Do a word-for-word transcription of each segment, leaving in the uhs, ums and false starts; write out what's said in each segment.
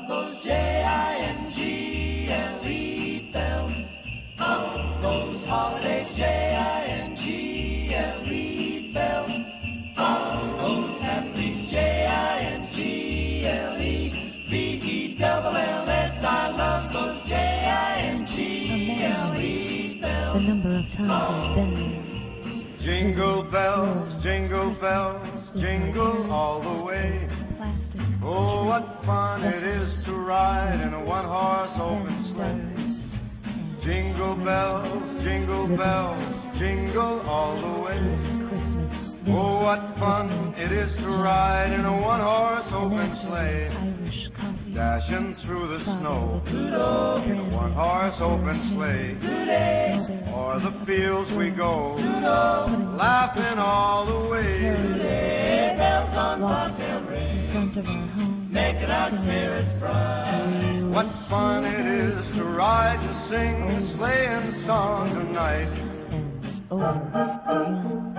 love those J I N G L E bells. Oh, those holiday J I N G L E bells. Oh, those happy J I N G L E B E double L S. I love those J I N G L E bells. The number of times I've been there. Jingle bells, jingle bells, jingle all the way. Oh, what fun it is to ride in a one-horse open sleigh. Jingle bells, jingle bells, jingle all the way. Oh, what fun it is to ride in a one-horse open sleigh. Dashing through the snow in a one-horse open sleigh. O'er the fields we go, laughing all the way. Bells on bobtail ring, making our spirits bright. What fun it is to ride and sing a sleighing song tonight. And over again,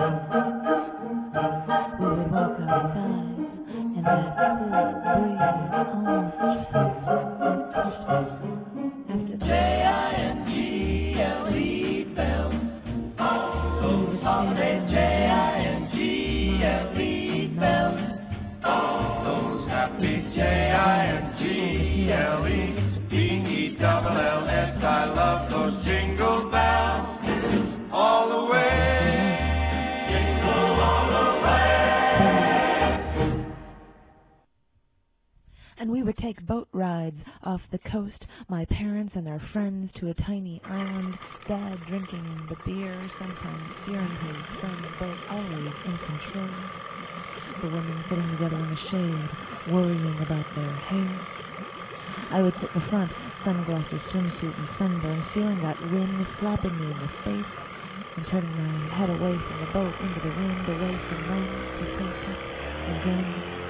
we would walk outside, and that cool breeze almost felt like Christmas. After J I N G L E bells, those holiday J I N G L E bells, those happy J I N G L E B E double L S. I love those jingle bells all the way, jingle all the way. And we would take boat rides off the coast, my parents and their friends, to a tiny island, Dad drinking the beer, sometimes steering his son's boat, always in control. The women sitting together in the shade, worrying about their hair. I would sit in the front, sunglasses, swimsuit, and sunburn, feeling that wind slapping me in the face, and turning my head away from the boat, into the wind, away from them, to think again.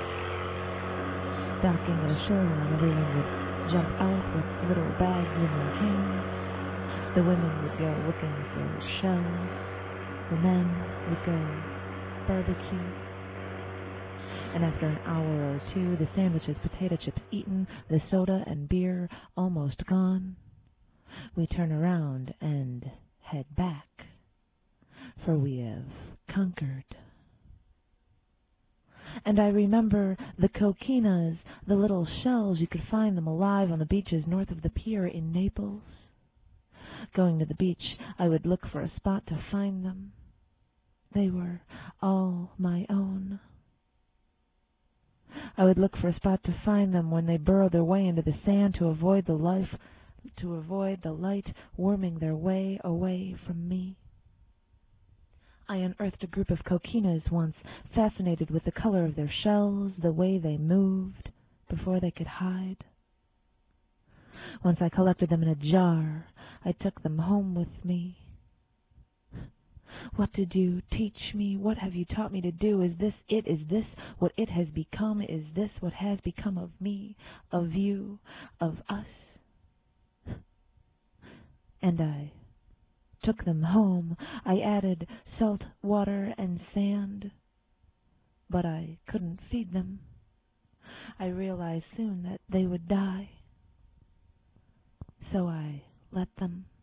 Docking at a shoreline, everyone would jump out with little bags in their hands. The women would go looking for shells. The men would go barbecue. And after an hour or two, the sandwiches, potato chips eaten, the soda and beer almost gone, we turn around and head back, for we have conquered. And I remember the coquinas, the little shells, you could find them alive on the beaches north of the pier in Naples. Going to the beach, I would look for a spot to find them. They were all my own. I would look for a spot to find them when they burrowed their way into the sand to avoid the life, to avoid the light worming their way away from me. I unearthed a group of coquinas once, fascinated with the color of their shells, the way they moved before they could hide. Once I collected them in a jar, I took them home with me. What did you teach me? What have you taught me to do? Is this it? Is this what it has become? Is this what has become of me, of you, of us? And I took them home. I added salt water and sand, but I couldn't feed them. I realized soon that they would die, so I let them.